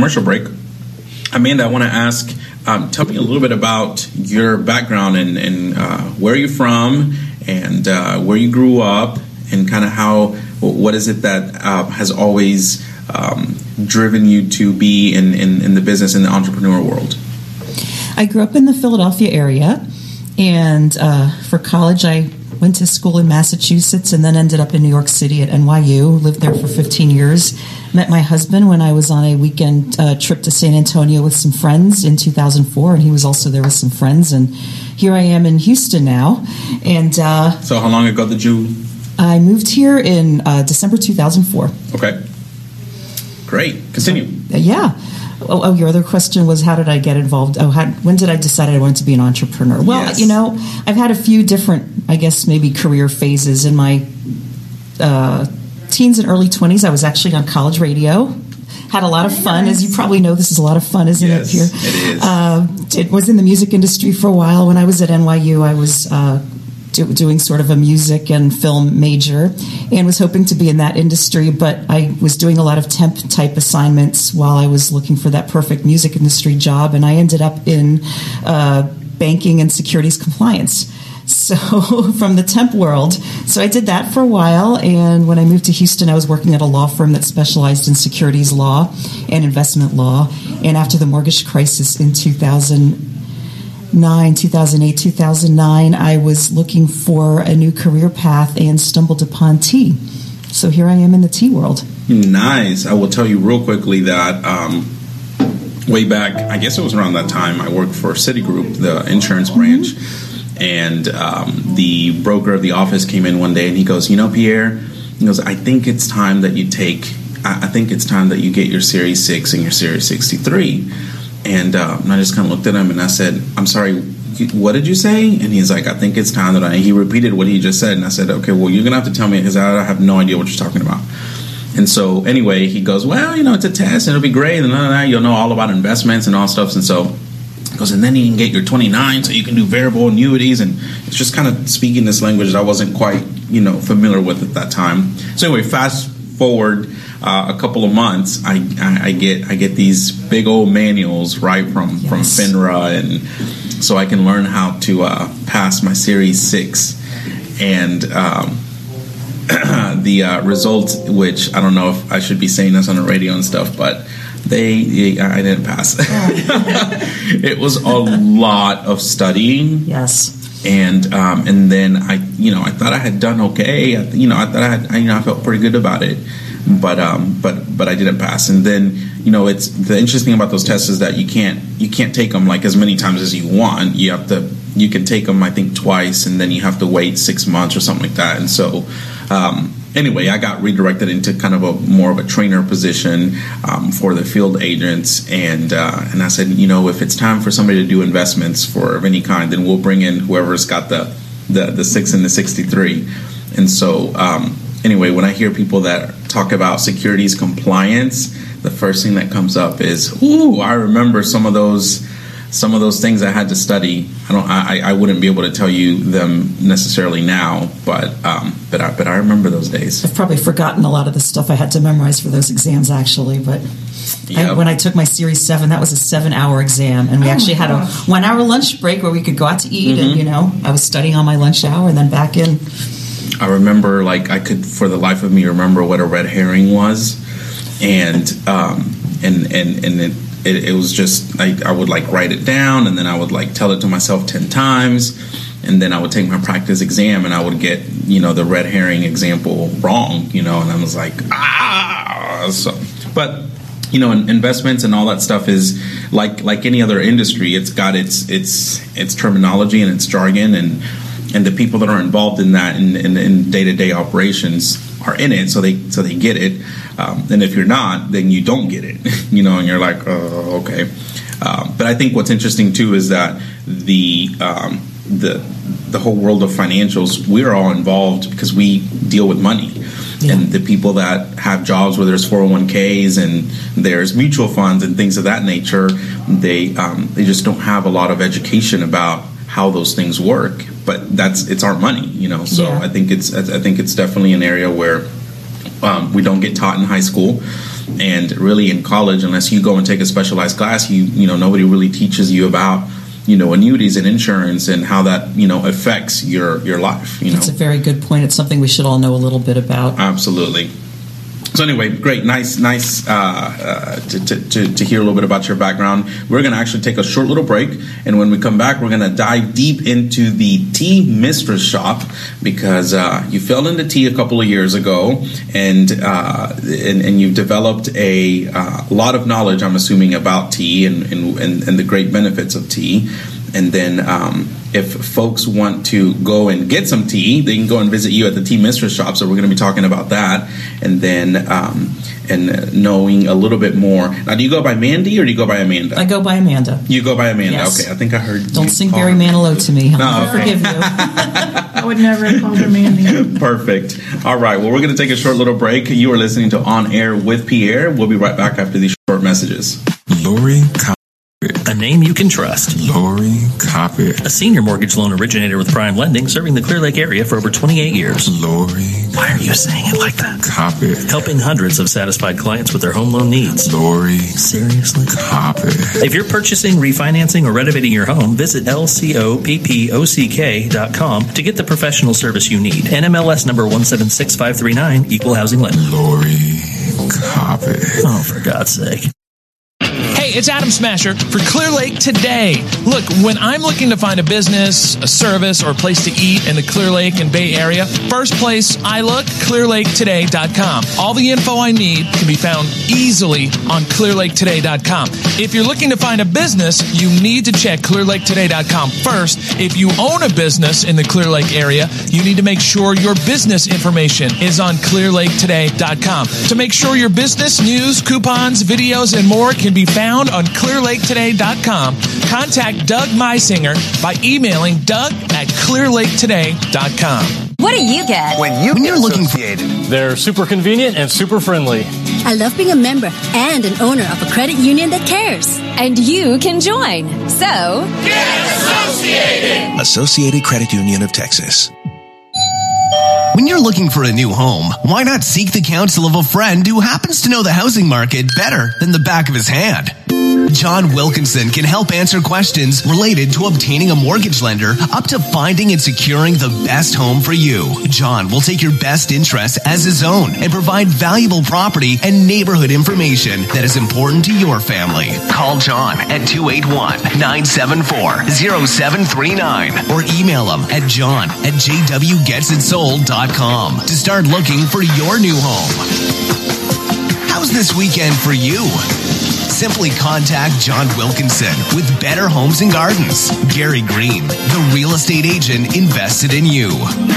commercial break. Amanda, I want to ask, tell me a little bit about your background and where you're from and where you grew up and kind of what is it that has always driven you to be in the business, in the entrepreneur world? I grew up in the Philadelphia area, and for college I went to school in Massachusetts and then ended up in New York City at NYU, lived there for 15 years. Met my husband when I was on a weekend trip to San Antonio with some friends in 2004, and he was also there with some friends, and here I am in Houston now. And so how long ago did you... I moved here in December 2004. Okay. Great. Continue. Yeah. Oh, your other question was, how did I get involved? When did I decide I wanted to be an entrepreneur? Well, yes. I've had a few different, I guess, maybe career phases. In my teens and early 20s, I was actually on college radio. Had a lot of fun. As you probably know, this is a lot of fun, isn't it, here? It is. It was in the music industry for a while. When I was at NYU, I was doing sort of a music and film major and was hoping to be in that industry, but I was doing a lot of temp type assignments while I was looking for that perfect music industry job, and I ended up in banking and securities compliance. So from the temp world. So I did that for a while, and when I moved to Houston, I was working at a law firm that specialized in securities law and investment law, and after the mortgage crisis in 2008, 2009, I was looking for a new career path and stumbled upon tea. So here I am in the tea world. Nice. I will tell you real quickly that way back, I guess it was around that time, I worked for Citigroup, the insurance branch, and the broker of the office came in one day and he goes, Pierre, he goes, I think it's time that you get your Series 6 and your Series 63. And I just kind of looked at him and I said, I'm sorry, what did you say? And he's like, I think it's time that he repeated what he just said. And I said, okay, well, you're going to have to tell me because I have no idea what you're talking about. And so anyway, he goes, well, it's a test and it'll be great. And you'll know all about investments and all stuff. And so he goes, and then you can get your 29 so you can do variable annuities. And it's just kind of speaking this language that I wasn't quite, familiar with at that time. So anyway, fast forward a couple of months, I get these big old manuals right from FINRA, and so I can learn how to pass my Series 6, and the results, which I don't know if I should be saying this on the radio and stuff, but I didn't pass. It was a lot of studying. Yes. And then I thought I had done okay. I felt pretty good about it, but I didn't pass. And then it's the interesting thing about those tests is that you can't take them like as many times as you want. You can take them I think twice, and then you have to wait 6 months or something like that. And so anyway, I got redirected into kind of more of a trainer position for the field agents, and I said, if it's time for somebody to do investments of any kind, then we'll bring in whoever's got the 6 and the 63. And so anyway, when I hear people that talk about securities compliance, the first thing that comes up is, I remember some of those things I had to study. I wouldn't be able to tell you them necessarily now, but I remember those days. I've probably forgotten a lot of the stuff I had to memorize for those exams, actually. But when I took my Series 7, that was a 7-hour exam, and we actually had a 1-hour lunch break where we could go out to eat, and I was studying on my lunch hour and then back in. I remember, I could for the life of me remember what a red herring was, and it was just I would write it down, and then I would tell it to myself 10 times, and then I would take my practice exam and I would get the red herring example wrong, and I was like but investments and all that stuff is like any other industry. It's got its terminology and its jargon, and the people that are involved in that in day-to-day operations are in it, so they get it. And if you're not, then you don't get it, and you're like, oh, okay. But I think what's interesting too is that the whole world of financials, we're all involved because we deal with money. Yeah. And the people that have jobs where there's 401ks and there's mutual funds and things of that nature, they just don't have a lot of education about how those things work. But it's our money, So yeah. I think it's definitely an area where we don't get taught in high school. And really in college, unless you go and take a specialized class, you know nobody really teaches you about annuities and insurance and how that affects your life. That's a very good point. It's something we should all know a little bit about. Absolutely. So anyway, great, nice to hear a little bit about your background. We're going to actually take a short little break, and when we come back, we're going to dive deep into the Tea Mistress Shop, because you fell into tea a couple of years ago, and you've developed a lot of knowledge, I'm assuming, about tea and the great benefits of tea. And then if folks want to go and get some tea, they can go and visit you at the Tea Mistress Shop. So we're going to be talking about that, and then and knowing a little bit more. Now, do you go by Mandy or do you go by Amanda? I go by Amanda. You go by Amanda. Yes. Okay, I think I heard. Don't sing Barry Manilow to me. I'll forgive you. I would never have called her Mandy. Perfect. All right. Well, we're going to take a short little break. You are listening to On Air with Pierre. We'll be right back after these short messages. Lori A name you can trust. Lori Coppett. A senior mortgage loan originator with Prime Lending, serving the Clear Lake area for over 28 years. Lori. Why are you saying it like that? Coppett. Helping hundreds of satisfied clients with their home loan needs. Lori. Seriously? Coppett. If you're purchasing, refinancing, or renovating your home, visit lcoppock.com to get the professional service you need. NMLS number 176539, Equal Housing Lender. Lori Coppett. Oh, for God's sake. Hey, it's Adam Smasher for Clear Lake Today. Look, when I'm looking to find a business, a service, or a place to eat in the Clear Lake and Bay Area, first place I look, clearlaketoday.com. All the info I need can be found easily on clearlaketoday.com. If you're looking to find a business, you need to check clearlaketoday.com first. If you own a business in the Clear Lake area, you need to make sure your business information is on clearlaketoday.com. To make sure your business news, coupons, videos, and more can be found on clearlaketoday.com. Contact Doug Meisinger by emailing doug@clearlaketoday.com. What do you get when you're looking for it? They're super convenient and super friendly. I love being a member and an owner of a credit union that cares. And you can join. So, get associated! Associated Credit Union of Texas. When you're looking for a new home, why not seek the counsel of a friend who happens to know the housing market better than the back of his hand? John Wilkinson can help answer questions related to obtaining a mortgage lender up to finding and securing the best home for you. John will take your best interests as his own and provide valuable property and neighborhood information that is important to your family. Call John at 281-974-0739 or email him at john@jwgetsitsold.com to start looking for your new home. How's this weekend for you? Simply contact John Wilkinson with Better Homes and Gardens. Gary Green, the real estate agent invested in you.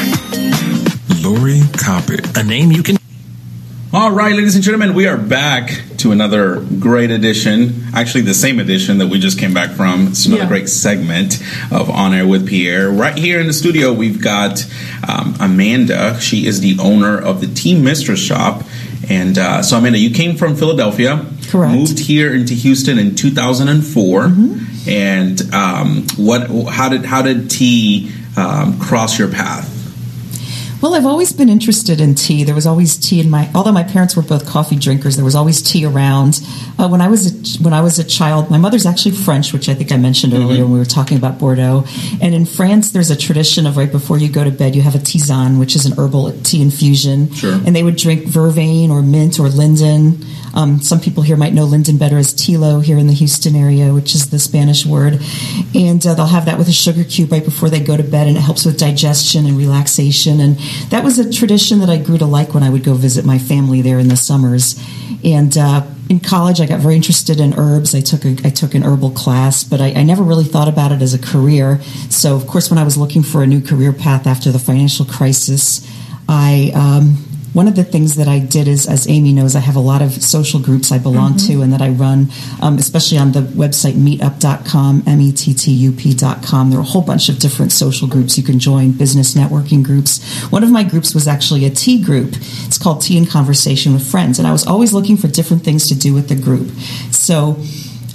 Lori Coppett. A name you can... All right, ladies and gentlemen, we are back to another great edition. Actually, the same edition that we just came back from. It's another great segment of On Air with Pierre. Right here in the studio, we've got Amanda. She is the owner of the Tea Mistress Shop. And so, Amanda, you came from Philadelphia. Correct. Moved here into Houston in 2004. Mm-hmm. And how did tea cross your path? Well, I've always been interested in tea. There was always tea although my parents were both coffee drinkers, there was always tea around. When I was a child, my mother's actually French, which I think I mentioned earlier when we were talking about Bordeaux. And in France, there's a tradition of right before you go to bed, you have a tisane, which is an herbal tea infusion. Sure. And they would drink vervain or mint or linden. Some people here might know linden better as tilo here in the Houston area, which is the Spanish word. And they'll have that with a sugar cube right before they go to bed, and it helps with digestion and relaxation. And that was a tradition that I grew to like when I would go visit my family there in the summers. And in college, I got very interested in herbs. I took an herbal class, but I never really thought about it as a career. So, of course, when I was looking for a new career path after the financial crisis, one of the things that I did is, as Amy knows, I have a lot of social groups I belong to and that I run, especially on the website meetup.com, METTUP.com. There are a whole bunch of different social groups you can join, business networking groups. One of my groups was actually a tea group. It's called Tea and Conversation with Friends, and I was always looking for different things to do with the group. So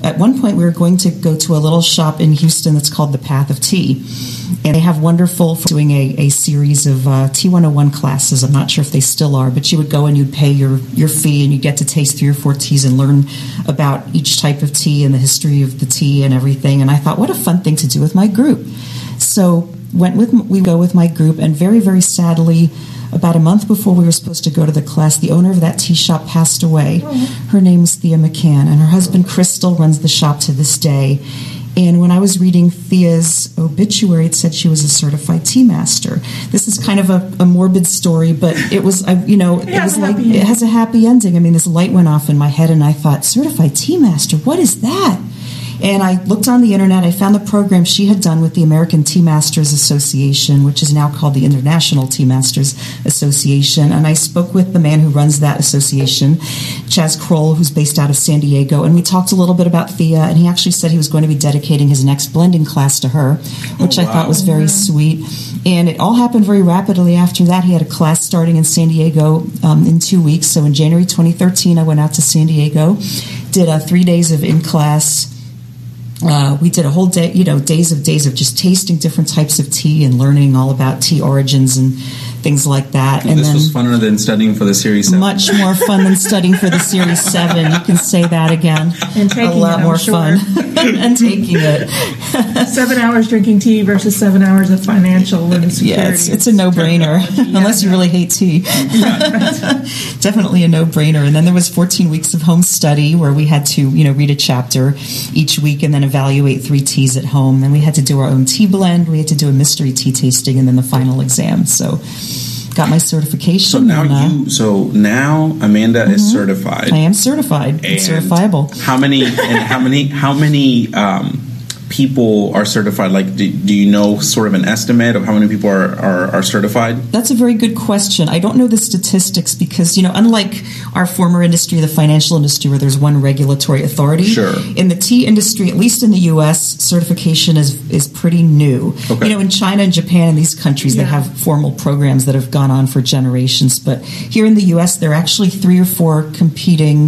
at one point we were going to go to a little shop in Houston that's called the Path of Tea. And they have wonderful doing a series of T101 classes. I'm not sure if they still are, but you would go and you'd pay your fee and you'd get to taste 3 or 4 teas and learn about each type of tea and the history of the tea and everything. And I thought, what a fun thing to do with my group. So we go with my group, and very, very sadly, about a month before we were supposed to go to the class, the owner of that tea shop passed away. Her name is Thea McCann, and her husband Crystal runs the shop to this day. And when I was reading Thea's obituary, it said she was a certified tea master. This is kind of a morbid story, but it was, it has a happy ending. I mean, this light went off in my head, and I thought, certified tea master, what is that? And I looked on the internet. I found the program she had done with the American Tea Masters Association, which is now called the International Tea Masters Association. And I spoke with the man who runs that association, Chaz Kroll, who's based out of San Diego. And we talked a little bit about Thea, and he actually said he was going to be dedicating his next blending class to her, which I thought was very sweet. And it all happened very rapidly after that. He had a class starting in San Diego in 2 weeks. So in January 2013, I went out to San Diego, did 3 days of in-class. We did a whole day, days of just tasting different types of tea and learning all about tea origins and things like that. And this was funner than studying for the Series 7. Much more fun than studying for the Series 7. You can say that again. And taking a lot more fun. And taking it. 7 hours drinking tea versus 7 hours of financial and security. Yeah, it's a no-brainer, unless you really hate tea. Definitely a no-brainer. And then there was 14 weeks of home study where we had to, read a chapter each week and then evaluate 3 teas at home. Then we had to do our own tea blend. We had to do a mystery tea tasting and then the final exam. So got my certification. So now Amanda is certified. I am certified. It's certifiable. How many people are certified? Like, do you know sort of an estimate of how many people are certified? That's a very good question. I don't know the statistics because, unlike our former industry, the financial industry, where there's one regulatory authority, sure. In the tea industry, at least in the U.S., certification is pretty new. Okay. In China and Japan and these countries, they have formal programs that have gone on for generations. But here in the U.S., there are actually 3 or 4 competing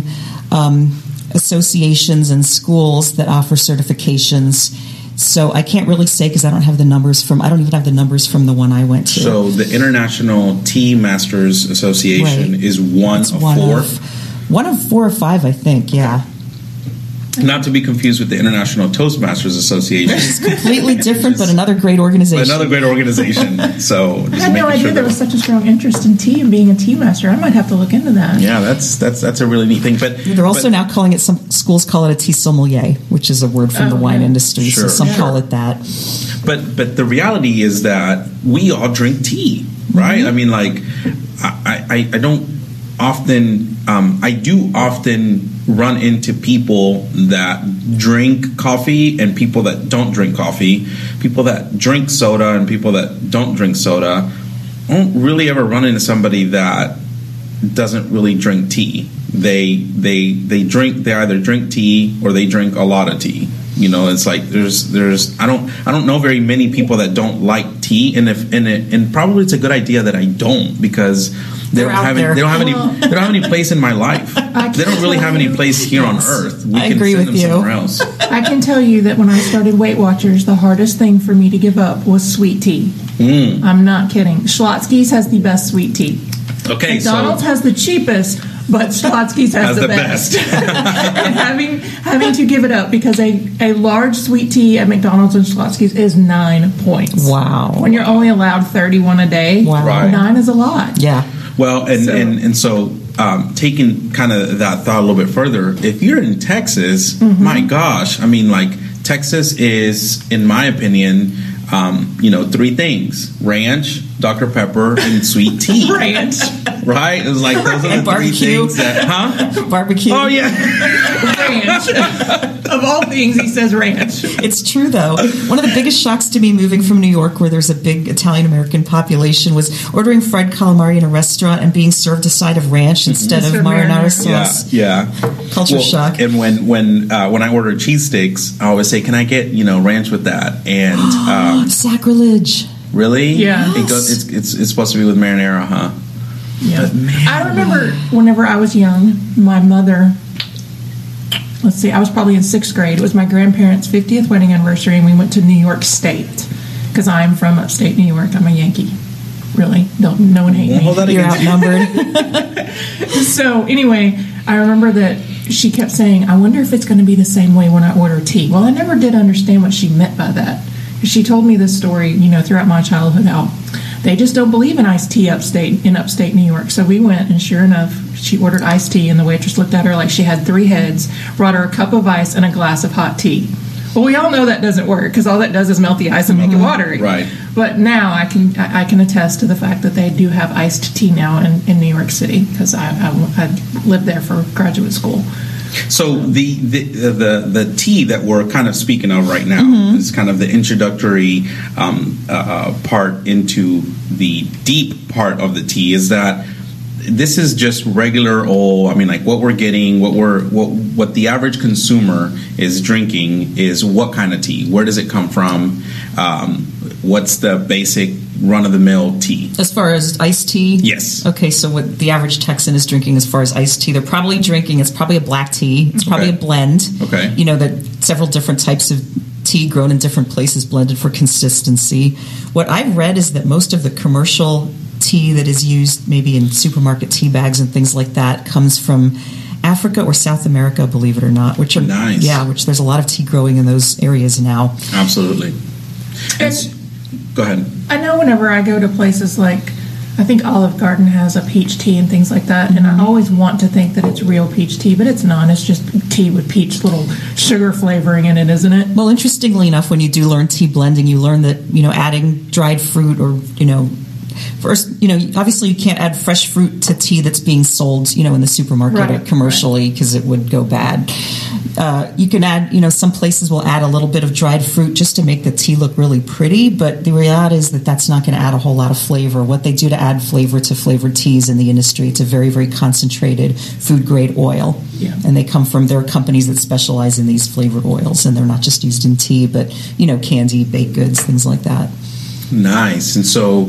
associations and schools that offer certifications. So I can't really say because I don't even have the numbers from the one I went to. So the International Tea Masters Association is one of 4? One of 4 or 5, I think, yeah. Not to be confused with the International Toastmasters Association. It's completely different, but another great organization. So I had no idea there was such a strong interest in tea and being a tea master. I might have to look into that. Yeah, that's a really neat thing. But they're also now calling it, some schools call it a tea sommelier, which is a word from the wine industry. Sure. So some call it that. But the reality is that we all drink tea, right? Mm-hmm. I mean, like I don't often I do often run into people that drink coffee and people that don't drink coffee, people that drink soda and people that don't drink soda. I don't really ever run into somebody that doesn't really drink tea. They either drink tea or they drink a lot of tea. It's like there's I don't know very many people that don't like tea, and probably it's a good idea that I don't, because they don't have any place in my life. They don't really have any place here on Earth. I agree with you. Somewhere else. I can tell you that when I started Weight Watchers, the hardest thing for me to give up was sweet tea. I'm not kidding. Schlotzsky's has the best sweet tea. Okay, McDonald's has the cheapest, but Schlotzsky's has the best. And having to give it up because a large sweet tea at McDonald's and Schlotzsky's is 9 points. Wow. When you're only allowed 31 a day, wow. 9 is a lot. Yeah. Well, so taking kind of that thought a little bit further, if you're in Texas, my gosh, I mean, like, Texas is, in my opinion, 3 things: ranch, Dr. Pepper, and sweet tea. Ranch. Right? It was like, those are the 3 things that, Barbecue. Oh, yeah. Ranch. Of all things, he says ranch. It's true, though. One of the biggest shocks to me moving from New York, where there's a big Italian-American population, was ordering fried calamari in a restaurant and being served a side of ranch instead of marinara sauce. Yeah. Culture shock. And when I order cheesesteaks, I always say, can I get, ranch with that? And sacrilege. Really? Yeah. It's supposed to be with marinara, huh? Yeah. I remember whenever I was young, my mother let's see, I was probably in 6th grade. It was my grandparents' 50th wedding anniversary, and we went to New York State because I'm from upstate New York. I'm a Yankee. Really, no one hate me. You're outnumbered. So anyway, I remember that she kept saying, I wonder if it's going to be the same way when I order tea. Well, I never did understand what she meant by that. She told me this story, throughout my childhood, how they just don't believe in iced tea in upstate New York. So we went, and sure enough, she ordered iced tea, and the waitress looked at her like she had 3 heads, brought her a cup of ice and a glass of hot tea. Well, we all know that doesn't work because all that does is melt the ice and make it watery. Right. But now I can attest to the fact that they do have iced tea now in New York City because I lived there for graduate school. So the tea that we're kind of speaking of right now is kind of the introductory part into the deep part of the tea. Is that this is just regular old? I mean, like what we're getting, what the average consumer is drinking is what kind of tea? Where does it come from? What's the basic run-of-the-mill tea? As far as iced tea? Yes. Okay, so what the average Texan is drinking as far as iced tea, they're probably drinking, it's probably a black tea. It's probably a blend. Okay. That several different types of tea grown in different places blended for consistency. What I've read is that most of the commercial tea that is used maybe in supermarket tea bags and things like that comes from Africa or South America, believe it or not, which are nice. Yeah, which there's a lot of tea growing in those areas now. Absolutely. Go ahead. I know whenever I go to places like, I think Olive Garden has a peach tea and things like that, and I always want to think that it's real peach tea, but it's not. It's just tea with peach little sugar flavoring in it, isn't it? Well, interestingly enough, when you do learn tea blending, you learn that, adding dried fruit or, first, obviously you can't add fresh fruit to tea that's being sold, in the supermarket or commercially because it would go bad. You can add, some places will add a little bit of dried fruit just to make the tea look really pretty, but the reality is that that's not going to add a whole lot of flavor. What they do to add flavor to flavored teas in the industry, it's a very, very concentrated food-grade oil. Yeah. And there are companies that specialize in these flavored oils, and they're not just used in tea, but, candy, baked goods, things like that. Nice. And so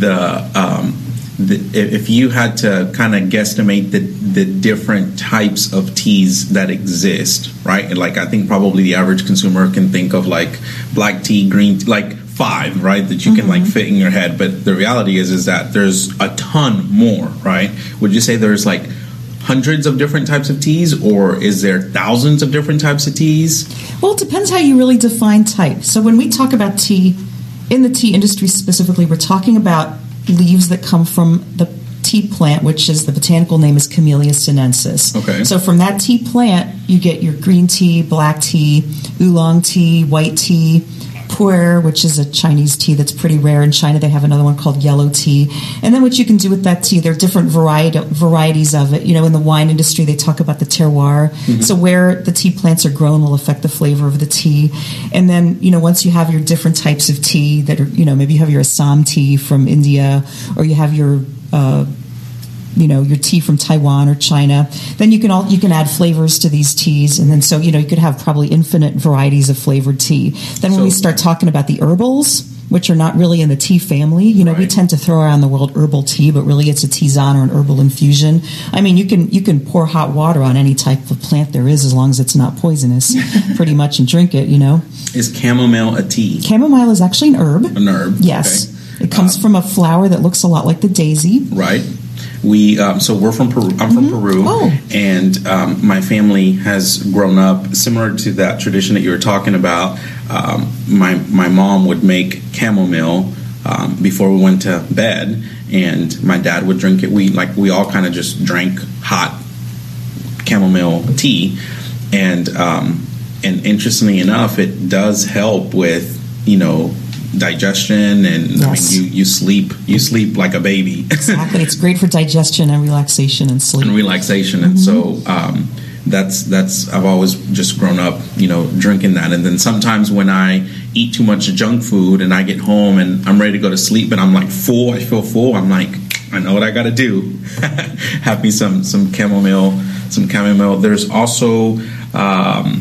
if you had to kind of guesstimate the different types of teas that exist, right? Like I think probably the average consumer can think of like black tea, green tea, like 5, right? That you can like fit in your head. But the reality is that there's a ton more, right? Would you say there's like hundreds of different types of teas, or is there thousands of different types of teas? Well, it depends how you really define type. So when we talk about tea, in the tea industry specifically, we're talking about leaves that come from the tea plant, which is the botanical name is Camellia sinensis. Okay. So from that tea plant, you get your green tea, black tea, oolong tea, white tea, pu'er, which is a Chinese tea that's pretty rare in China. They have another one called yellow tea. And then what you can do with that tea, there are different varieties of it. In the wine industry, they talk about the terroir. Mm-hmm. So where the tea plants are grown will affect the flavor of the tea. And then, once you have your different types of tea that are, maybe you have your Assam tea from India, or you have your your tea from Taiwan or China, then you can add flavors to these teas, and then you could have probably infinite varieties of flavored tea. Then when we start talking about the herbals, which are not really in the tea family, we tend to throw around the word herbal tea, but really it's a tisane or an herbal infusion. I mean, you can pour hot water on any type of plant there is, as long as it's not poisonous, pretty much, and drink it. Is chamomile a tea? Chamomile is actually an herb. An herb. Yes, okay. It comes from a flower that looks a lot like the daisy. Right. So we're from Peru. I'm from Peru, and my family has grown up similar to that tradition that you were talking about. My mom would make chamomile before we went to bed, and my dad would drink it. We all kind of just drank hot chamomile tea, and interestingly enough, it does help with digestion, and yes. I mean, you sleep like a baby. Exactly, it's great for digestion and relaxation and sleep. And so that's I've always just grown up, drinking that. And then sometimes when I eat too much junk food and I get home and I'm ready to go to sleep and I'm like full, I feel full. I'm like, I know what I got to do. Have me some chamomile. There's also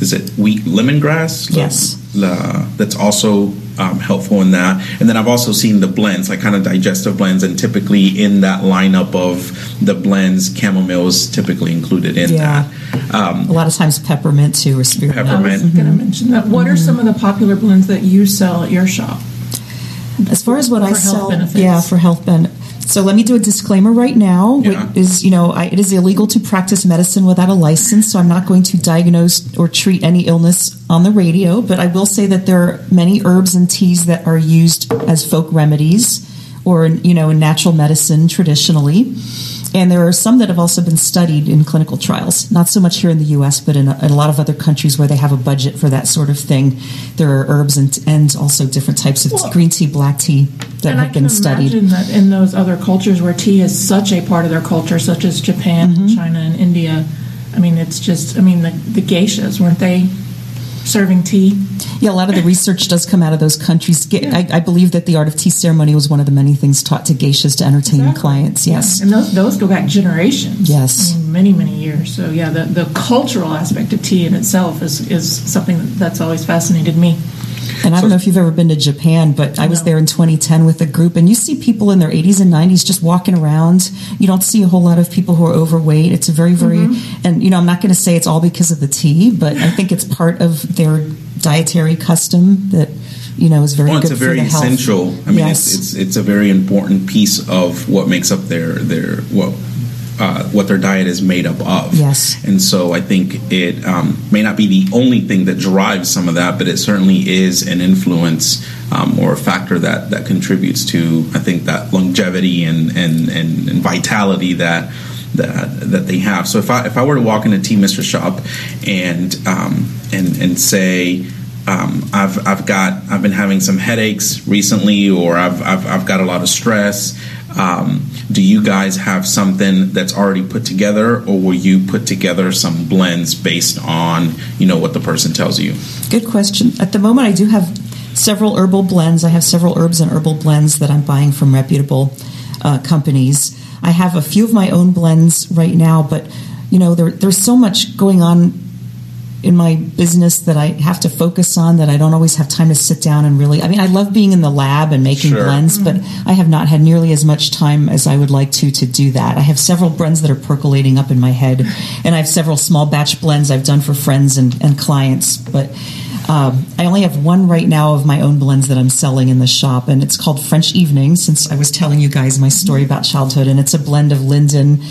is it wheat lemongrass? Yes. That's also helpful in that. And then I've also seen the blends, like kind of digestive blends, and typically in that lineup of the blends, chamomile is typically included in that. A lot of times peppermint too, or spearmint. I was going to mention that. What are some of the popular blends that you sell at your shop? As far as what I sell, benefits. For health benefits. So let me do a disclaimer right now. Yeah. Which is, it is illegal to practice medicine without a license, so I'm not going to diagnose or treat any illness on the radio, but I will say that there are many herbs and teas that are used as folk remedies or, in natural medicine traditionally. And there are some that have also been studied in clinical trials, not so much here in the U.S., but in a lot of other countries where they have a budget for that sort of thing. There are herbs and also different types of green tea, black tea that have been studied. And I can imagine that in those other cultures where tea is such a part of their culture, such as Japan, China, and India, it's just, the geishas, weren't they serving tea? Yeah, a lot of the research does come out of those countries. I believe that the art of tea ceremony was one of the many things taught to geishas to entertain clients. Yes, and those go back generations. Yes, many years. So the cultural aspect of tea in itself is something that's always fascinated me. And I don't know if you've ever been to Japan, but I was there in 2010 with a group, and you see people in their 80s and 90s just walking around. You don't see a whole lot of people who are overweight. It's a very, very, and I'm not going to say it's all because of the tea, but I think it's part of their dietary custom that is very good for the health. It's a very essential. It's a very important piece of what makes up what their diet is made up of. Yes. And so I think it may not be the only thing that drives some of that, but it certainly is an influence or a factor that contributes to, I think, that longevity and vitality that they have. So if I were to walk in a Tea Mistress shop and say, I've been having some headaches recently, or I've got a lot of stress. Do you guys have something that's already put together, or will you put together some blends based on what the person tells you? Good question. At the moment, I do have several herbal blends. I have several herbs and herbal blends that I'm buying from reputable companies. I have a few of my own blends right now, but there's so much going on in my business that I have to focus on that I don't always have time to sit down and really, I love being in the lab and making blends, but I have not had nearly as much time as I would like to do that. I have several blends that are percolating up in my head, and I have several small batch blends I've done for friends and clients, but I only have one right now of my own blends that I'm selling in the shop, and it's called French Evening, since I was telling you guys my story about childhood, and it's a blend of linden,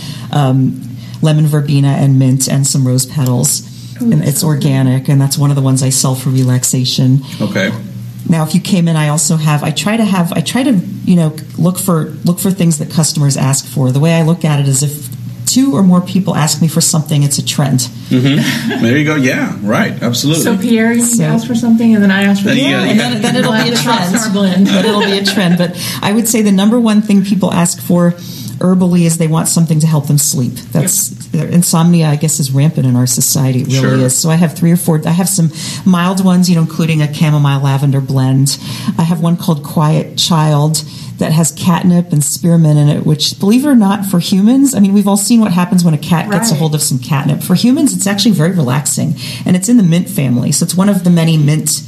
lemon verbena, and mint, and some rose petals. And it's organic, and that's one of the ones I sell for relaxation. Okay. Now, if you came in, I try to look for things that customers ask for. The way I look at it is if 2 or more people ask me for something, it's a trend. Mm-hmm. There you go. Yeah, right. Absolutely. So Pierre, you ask for something, and then I ask for something. And then it'll be a trend. But it'll be a trend. But I would say the number one thing people ask for herbally is they want something to help them sleep. Insomnia, I guess, is rampant in our society. It really is. So I have 3 or 4. I have some mild ones, including a chamomile lavender blend. I have one called Quiet Child that has catnip and spearmint in it, which, believe it or not, for humans, we've all seen what happens when a cat gets a hold of some catnip. For humans, it's actually very relaxing, and it's in the mint family. So it's one of the many mint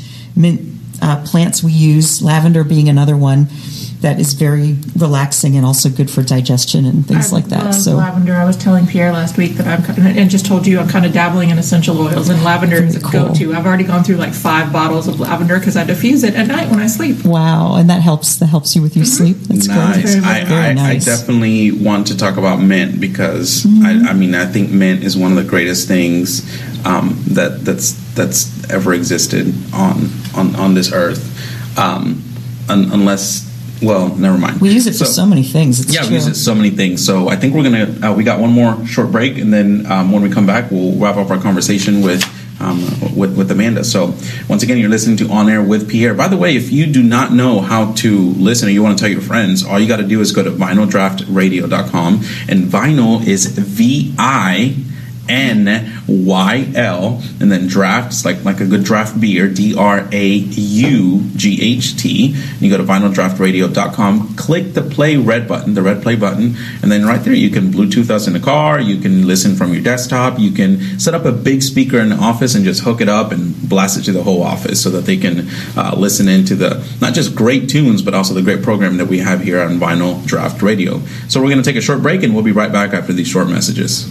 plants we use, lavender being another one that is very relaxing and also good for digestion and things like that. So lavender. I was telling Pierre last week that and just told you I'm kind of dabbling in essential oils, and lavender is a go-to. I've already gone through like 5 bottles of lavender because I diffuse it at night when I sleep. Wow, and that helps you with your sleep. That's nice. Great. Very nice. I definitely want to talk about mint because I think mint is one of the greatest things that's ever existed on this earth, unless. Well, never mind. We use it for so many things. We use it so many things. So I think we're gonna. We got one more short break, and then when we come back, we'll wrap up our conversation with Amanda. So once again, you're listening to On Air with Pierre. By the way, if you do not know how to listen, or you want to tell your friends, all you got to do is go to vinyldraftradio.com, and vinyl is VINYL DRAUGHT, and then draft, it's like a good draft beer, DRAUGHT. You go to vinyldraftradio.com, click the red play button, and then right there you can Bluetooth us in the car, you can listen from your desktop, you can set up a big speaker in the office and just hook it up and blast it to the whole office so that they can listen into the, not just great tunes, but also the great program that we have here on Vinyl Draft Radio. So we're going to take a short break, and we'll be right back after these short messages.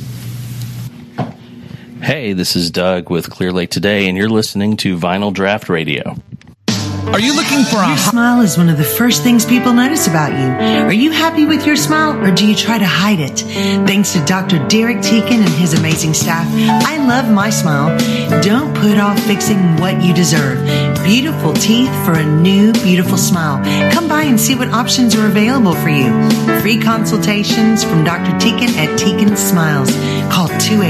Hey, this is Doug with Clear Lake Today, and you're listening to Vinyl Draft Radio. Are you looking for Your smile is one of the first things people notice about you. Are you happy with your smile, or do you try to hide it? Thanks to Dr. Derek Teakin and his amazing staff, I love my smile. Don't put off fixing what you deserve. Beautiful teeth for a new, beautiful smile. Come by and see what options are available for you. Free consultations from Dr. Teakin at Teakin Smiles. Call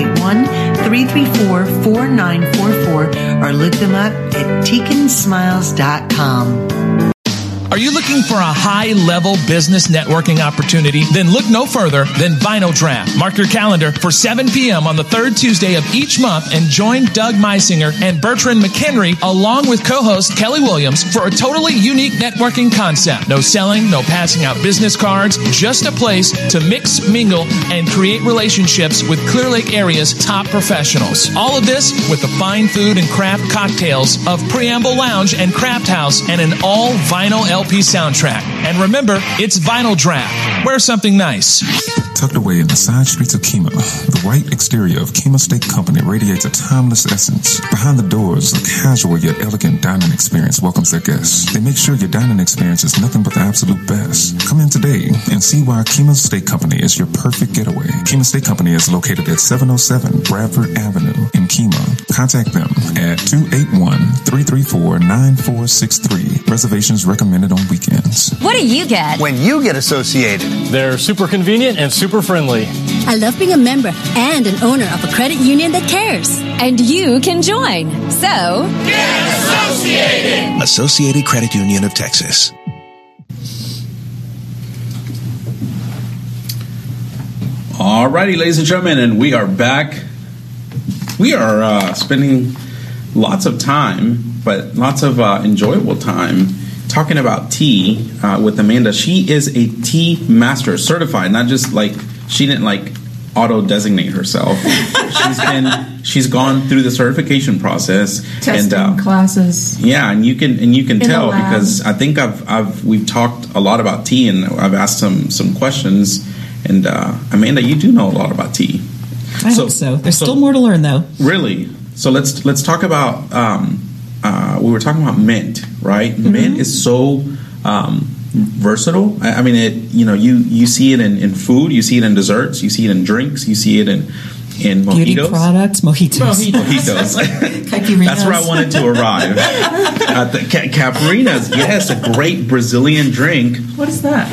281-334-4944 or look them up at teakinsmiles.com. Are you looking for a high-level business networking opportunity? Then look no further than Vinyl Draft. Mark your calendar for 7 p.m. on the third Tuesday of each month and join Doug Meisinger and Bertrand McHenry along with co-host Kelly Williams for a totally unique networking concept. No selling, no passing out business cards, just a place to mix, mingle, and create relationships with Clear Lake area's top professionals. All of this with the fine food and craft cocktails of Preamble Lounge and Craft House and an all-vinyl LP soundtrack. And remember, it's Vinyl Draft. Wear something nice. Tucked away in the side streets of Kemah, the white exterior of Kemah Steak Company radiates a timeless essence. Behind the doors, a casual yet elegant dining experience welcomes their guests. They make sure your dining experience is nothing but the absolute best. Come in today and see why Kemah Steak Company is your perfect getaway. Kemah Steak Company is located at 707 Bradford Avenue in Kemah. Contact them at 281-334-9463. Reservations recommended on weekends. What do you get? When you get associated. They're super convenient and super friendly. I love being a member and an owner of a credit union that cares. And you can join. So, get associated! Associated Credit Union of Texas. Alrighty, ladies and gentlemen, and we are back. We are spending lots of time, but lots of enjoyable time talking about tea with Amanda. She is a tea master, certified, not just like she didn't like auto designate herself. She's gone through the certification process, testing and, classes. Yeah, and you can tell because I think we've talked a lot about tea, and I've asked some questions. And Amanda, you do know a lot about tea. I hope so. There's still more to learn, though. Really? So let's talk about. We were talking about mint, right? Mm-hmm. Mint is so versatile. I mean, you see it in food, you see it in desserts, you see it in drinks, you see it in mojitos. Beauty products, mojitos. That's where I wanted to arrive. Caipirinhas, yes, a great Brazilian drink. What is that?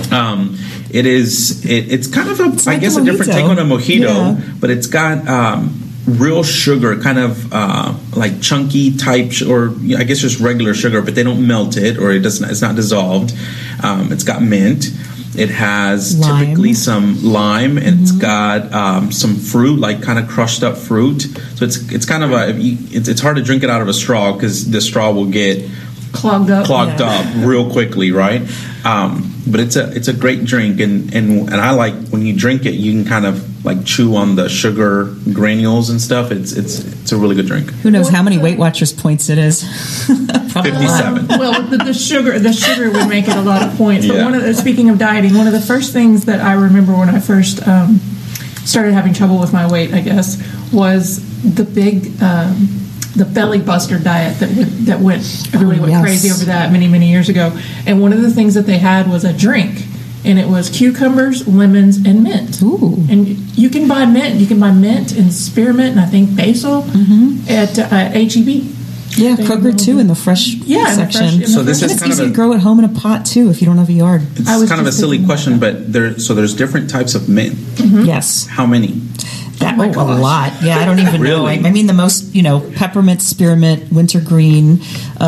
It's kind of a different take on a mojito, but it's got real sugar, kind of like chunky type, or I guess just regular sugar, but they don't melt it, or it's not dissolved. It's got mint. It has typically some lime, and it's got some fruit, like kind of crushed up fruit. So it's kind of it's hard to drink it out of a straw because the straw will get clogged up real quickly, right? But it's a great drink, and I like when you drink it, you can kind of like chew on the sugar granules and stuff. It's a really good drink. Who knows how many Weight Watchers points it is? 57. Well, the sugar would make it a lot of points. But speaking of dieting, one of the first things that I remember when I first started having trouble with my weight, I guess, was the big the belly buster diet that went everybody went crazy over that many years ago. And one of the things that they had was a drink, and it was cucumbers, lemons, and mint. Ooh. And you can buy mint. You can buy mint and spearmint and I think basil at HEB. Yeah, Kroger too in the fresh section. So this is it's kind easy of to grow at home in a pot too if you don't have a yard. It's kind of a silly question, but there's different types of mint. Mm-hmm. Yes. How many? A lot. Yeah, I don't even know. I mean, the most, peppermint, spearmint, wintergreen,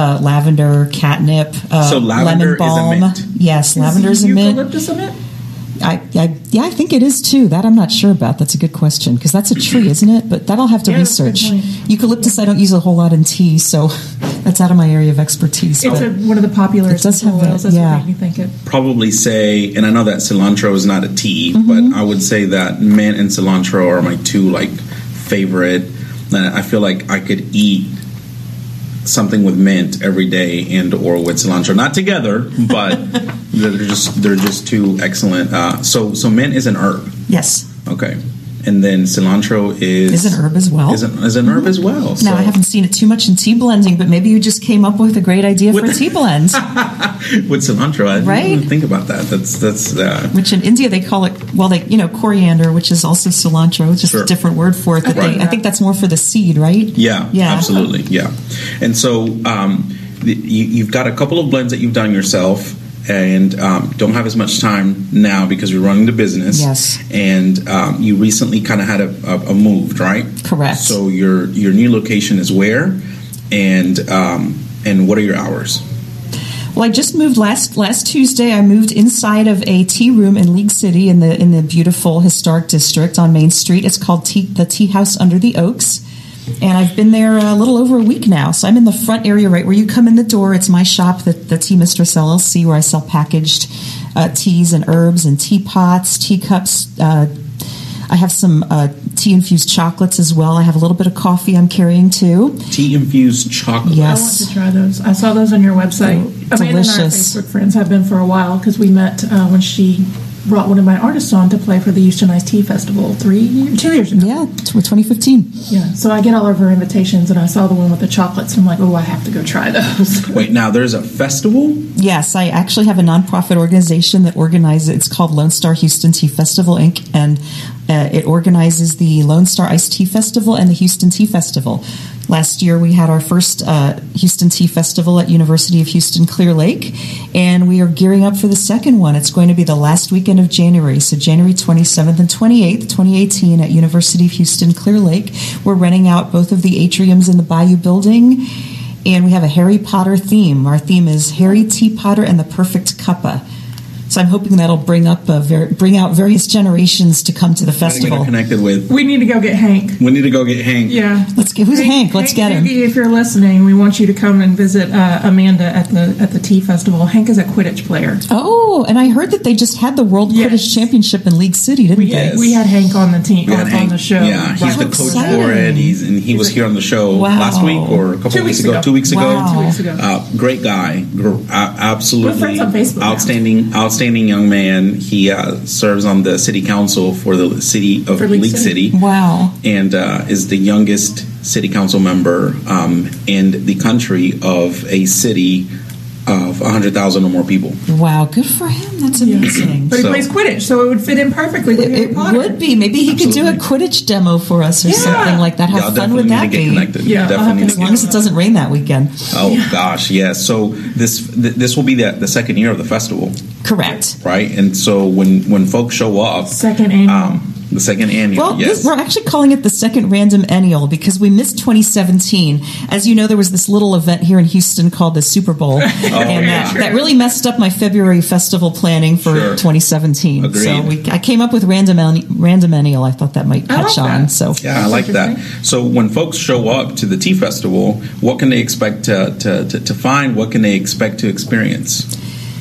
lavender, catnip, so lavender lemon balm. Is a mint. Yes, lavender is a mint. Eucalyptus a mint? I think it is too. That I'm not sure about. That's a good question because that's a tree, isn't it? But that I'll have to research. Eucalyptus I don't use a whole lot in tea, so that's out of my area of expertise. It's one of the popular essential oils. That's what made me think it. Probably say, and I know that cilantro is not a tea, but I would say that mint and cilantro are my two favorite. And I feel like I could eat something with mint every day and or with cilantro, not together, but they're just two excellent. So mint is an herb. Yes. Okay. And then cilantro is an herb as well. Is an herb as well. Now, I haven't seen it too much in tea blending, but maybe you just came up with a great idea for a tea blend. With cilantro, I didn't even think about that. That's which in India they call it, coriander, which is also cilantro. It's just a different word for it. I think that's more for the seed, right? Yeah, absolutely, yeah. And so you've got a couple of blends that you've done yourself. And don't have as much time now because you're running the business. Yes. And you recently kind of had a move, right? Correct. So your new location is where, and what are your hours? Well, I just moved last Tuesday. I moved inside of a tea room in League City in the beautiful historic district on Main Street. It's called the Tea House Under the Oaks. And I've been there a little over a week now. So I'm in the front area right where you come in the door. It's my shop, the Tea Mistress LLC, where I sell packaged teas and herbs and teapots, teacups. I have some tea-infused chocolates as well. I have a little bit of coffee I'm carrying too. Tea-infused chocolate. Yes. I want to try those. I saw those on your website. Delicious. Amanda and I are Facebook friends, have been for a while because we met when she brought one of my artists on to play for the Houston Iced Tea Festival 2 years ago. Yeah, 2015. Yeah, so I get all of her invitations, and I saw the one with the chocolates, and I'm like, oh, I have to go try those. Wait, now there's a festival? Yes, I actually have a nonprofit organization that organizes, it's called Lone Star Houston Tea Festival, Inc., and it organizes the Lone Star Iced Tea Festival and the Houston Tea Festival. Last year, we had our first Houston Tea Festival at University of Houston Clear Lake, and we are gearing up for the second one. It's going to be the last weekend of January, so January 27th and 28th, 2018 at University of Houston Clear Lake. We're renting out both of the atriums in the Bayou Building, and we have a Harry Potter theme. Our theme is Harry Tea Potter and the Perfect Cuppa. So I'm hoping that'll bring out various generations to come to the festival. Connected with. We need to go get Hank. Yeah, who's Hank? Let's get him. If you're listening, we want you to come and visit Amanda at the tea festival. Hank is a Quidditch player. Oh, and I heard that they just had the World Quidditch Championship in League City, didn't they? We had Hank on the team on the show. Yeah, he's the coach for it. He was here on the show last week or a couple of weeks ago. 2 weeks ago. Wow. 2 weeks ago. Great guy. Absolutely. We're friends on Facebook. Outstanding young man. He serves on the city council for the city of League City. Wow. And is the youngest city council member in the country of a city of 100,000 or more people. Wow, good for him. That's amazing. But he plays Quidditch, so it would fit in perfectly with Harry Potter. It would be. Maybe he could do a Quidditch demo for us or something like that. How fun would that be? As long as it doesn't rain that weekend. Oh, gosh, yes. So this will be the second year of the festival. Correct. Right? And so when folks show up... Second annual. The second annual, well, yes. We're actually calling it the second random annual because we missed 2017. As you know, there was this little event here in Houston called the Super Bowl. That really messed up my February festival planning for 2017. Agreed. So I came up with random annual. I thought that might catch on. So yeah, I like that. So when folks show up to the tea festival, what can they expect to find? What can they expect to experience?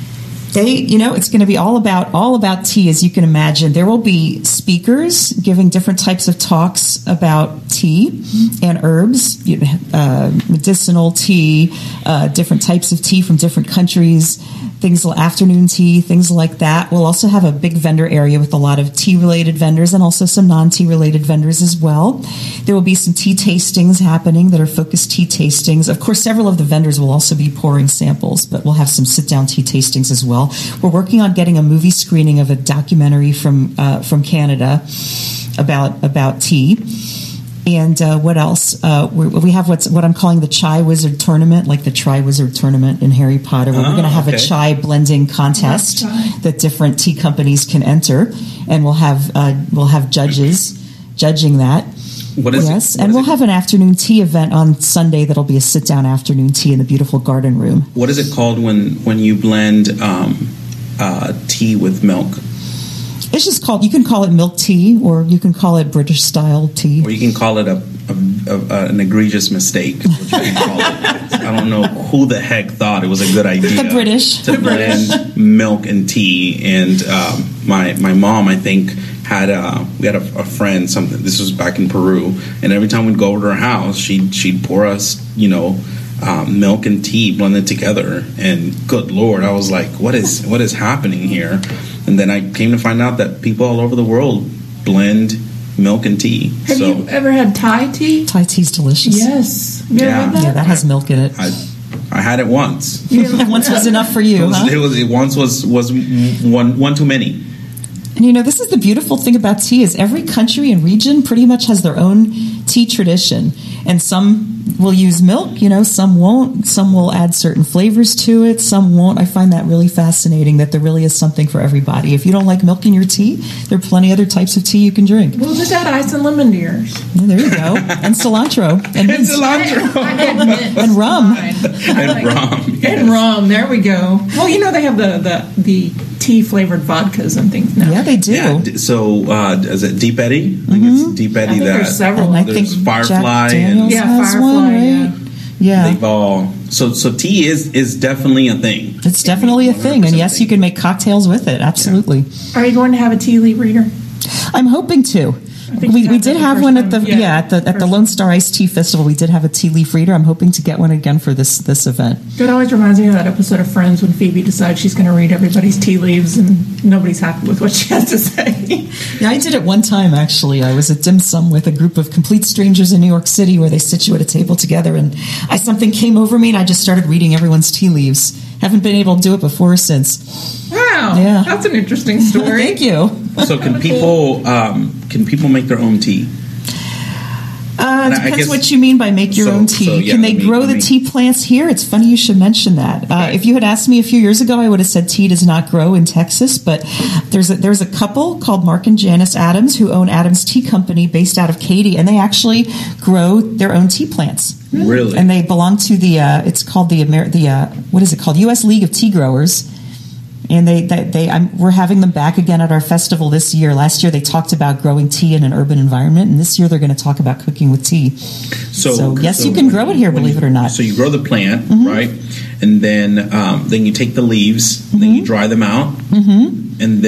It's going to be all about tea, as you can imagine. There will be speakers giving different types of talks about tea and herbs, medicinal tea, different types of tea from different countries, afternoon tea, things like that. We'll also have a big vendor area with a lot of tea-related vendors and also some non-tea-related vendors as well. There will be some tea tastings happening that are focused tea tastings. Of course, several of the vendors will also be pouring samples, but we'll have some sit-down tea tastings as well. We're working on getting a movie screening of a documentary from Canada about tea. And what else? We have what I'm calling the Chai Wizard Tournament, like the Tri Wizard Tournament in Harry Potter, where we're going to have a chai blending contest that different tea companies can enter, and we'll have judges judging that. We'll have an afternoon tea event on Sunday that'll be a sit-down afternoon tea in the beautiful garden room. What is it called when you blend tea with milk? It's just called, you can call it milk tea, or you can call it British style tea. Or you can call it an egregious mistake, is what you can call it. I don't know who the heck thought it was a good idea. The British. To blend milk and tea. And my mom, I think, we had a friend, this was back in Peru, and every time we'd go over to her house, she'd pour us, milk and tea blended together. And good Lord, I was like, what is happening here? And then I came to find out that people all over the world blend milk and tea. Have you ever had Thai tea? Thai tea's delicious. Yes. You ever had that? Yeah, that has milk in it. I had it once. Once was enough for you, huh? It once was one too many. And this is the beautiful thing about tea is every country and region pretty much has their own tea tradition. And some will use milk, some won't. Some will add certain flavors to it. Some won't. I find that really fascinating that there really is something for everybody. If you don't like milk in your tea, there are plenty other types of tea you can drink. Well, just add ice and lemon to yours. Yeah, there you go. And cilantro. And cilantro. And rum. And rum. There we go. Well, they have the tea flavored vodkas and things now. Yeah, they do. Yeah, so is it Deep Eddy? I think it's Deep Eddy. There's several. There's Firefly and Firefly. Right? Yeah. They've all so tea is definitely a thing. It's definitely a thing, and yes, you can make cocktails with it. Absolutely. Yeah. Are you going to have a tea leaf reader? I'm hoping to. We did have one at the Lone Star Iced Tea Festival. We did have a tea leaf reader. I'm hoping to get one again for this event. It always reminds me of that episode of Friends when Phoebe decides she's going to read everybody's tea leaves and nobody's happy with what she has to say. Yeah, I did it one time actually. I was at dim sum with a group of complete strangers in New York City where they sit you at a table together, and something came over me and I just started reading everyone's tea leaves. Haven't been able to do it before or since. Wow, yeah, that's an interesting story. Thank you. So can people make their own tea? Depends what you mean by make your own tea. Can they grow the tea plants here? It's funny you should mention that. Okay. If you had asked me a few years ago, I would have said tea does not grow in Texas. But there's a couple called Mark and Janice Adams who own Adams Tea Company based out of Katy, and they actually grow their own tea plants. Really? And they belong to it's called what is it called? U.S. League of Tea Growers. And we're having them back again at our festival this year. Last year they talked about growing tea in an urban environment, and this year they're going to talk about cooking with tea. So yes, you can grow it here, believe it or not. So you grow the plant, right? And then you take the leaves, then you dry them out, and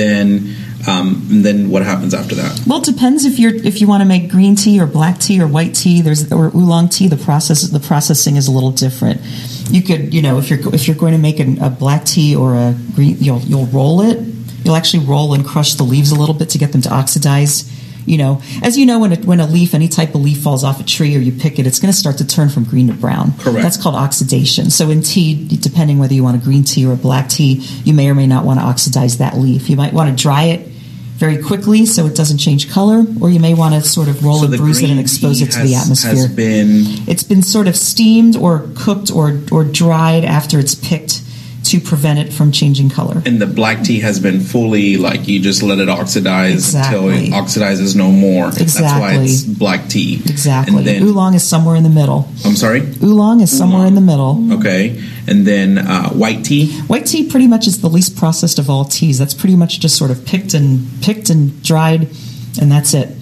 then what happens after that? Well, it depends if you want to make green tea or black tea or white tea. Or oolong tea. The processing is a little different. You could, if you're going to make a black tea or a green, you'll roll it. You'll actually roll and crush the leaves a little bit to get them to oxidize. As you know, when a leaf, any type of leaf falls off a tree or you pick it, it's going to start to turn from green to brown. Correct. That's called oxidation. So in tea, depending whether you want a green tea or a black tea, you may or may not want to oxidize that leaf. You might want to dry it very quickly so it doesn't change color, or you may want to sort of roll and bruise it and expose it to the atmosphere. It's been sort of steamed or cooked or dried after it's picked to prevent it from changing color. And the black tea has been fully, you just let it oxidize until it oxidizes no more. Exactly. That's why it's black tea. Exactly. And then, oolong is somewhere in the middle. I'm sorry? Oolong is somewhere in the middle. Okay. And then white tea? White tea pretty much is the least processed of all teas. That's pretty much just sort of picked and dried, and that's it.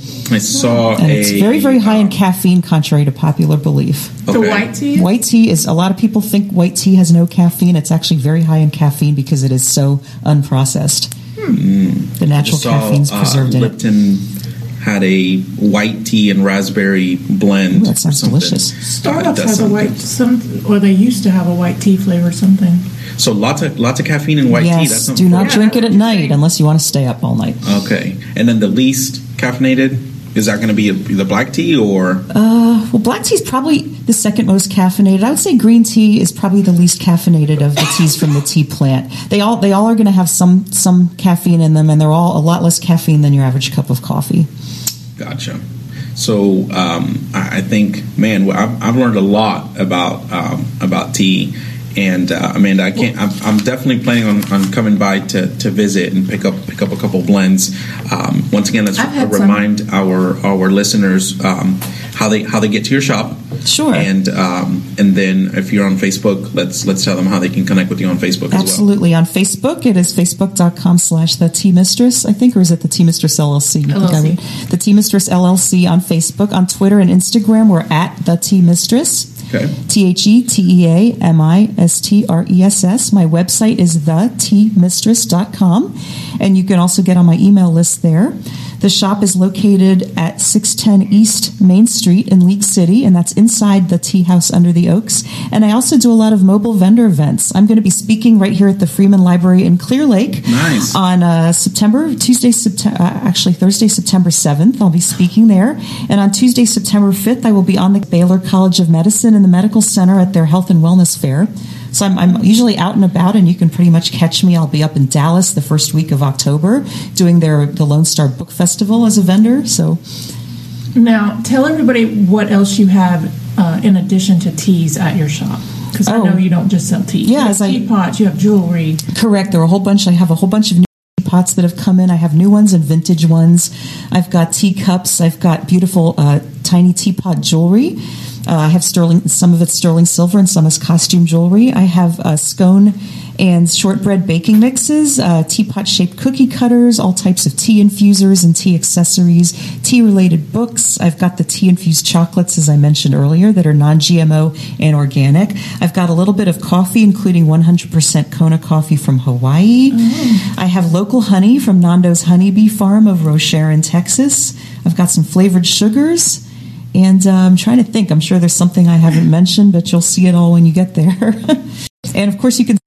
It's very, very high in caffeine, contrary to popular belief. Okay. The white tea? White tea is, a lot of people think white tea has no caffeine. It's actually very high in caffeine because it is so unprocessed. The natural caffeine is preserved in it. Lipton had a white tea and raspberry blend. Ooh, that sounds delicious. Starbucks has a white, or they used to have a white tea flavor or something. So lots of caffeine in white tea. Yes, do not drink it at night unless you want to stay up all night. Okay. And then the least caffeinated, is that going to be the black tea or? Well, black tea is probably the second most caffeinated. I would say green tea is probably the least caffeinated of the teas from the tea plant. They all are going to have some caffeine in them, and they're all a lot less caffeine than your average cup of coffee. Gotcha. So I think, man, I've learned a lot about tea. And Amanda, I'm definitely planning on coming by to visit and pick up a couple blends. Once again, let's remind our listeners how they get to your shop. Sure. And then if you're on Facebook, let's tell them how they can connect with you on Facebook Absolutely. On Facebook, it is facebook.com/The Tea Mistress, I think, or is it The Tea Mistress LLC? The Tea Mistress LLC on Facebook. On Twitter and Instagram, we're at The Tea Mistress. Okay. TheTeamistress. My website is theteamistress.com, and you can also get on my email list there. The shop is located at 610 East Main Street in League City, and that's inside the Tea House Under the Oaks. And I also do a lot of mobile vendor events. I'm going to be speaking right here at the Freeman Library in Clear Lake on Thursday, September 7th. I'll be speaking there. And on Tuesday, September 5th, I will be on the Baylor College of Medicine in the Medical Center at their Health and Wellness Fair. So I'm usually out and about, and you can pretty much catch me. I'll be up in Dallas the first week of October doing the Lone Star Book Festival as a vendor. So now tell everybody what else you have in addition to teas at your shop, because I know you don't just sell tea. Yeah, you have teapots, you have jewelry. Correct. There are a whole bunch. I have a whole bunch of new pots that have come in. I have new ones and vintage ones. I've got teacups. I've got beautiful tiny teapot jewelry. I have some of it's sterling silver and some is costume jewelry. I have scone and shortbread baking mixes, teapot-shaped cookie cutters, all types of tea infusers and tea accessories, tea-related books. I've got the tea-infused chocolates, as I mentioned earlier, that are non-GMO and organic. I've got a little bit of coffee, including 100% Kona coffee from Hawaii. I have local honey from Nando's Honeybee Farm of Rocher in Texas. I've got some flavored sugars. And I'm trying to think. I'm sure there's something I haven't mentioned, but you'll see it all when you get there. And, of course, you can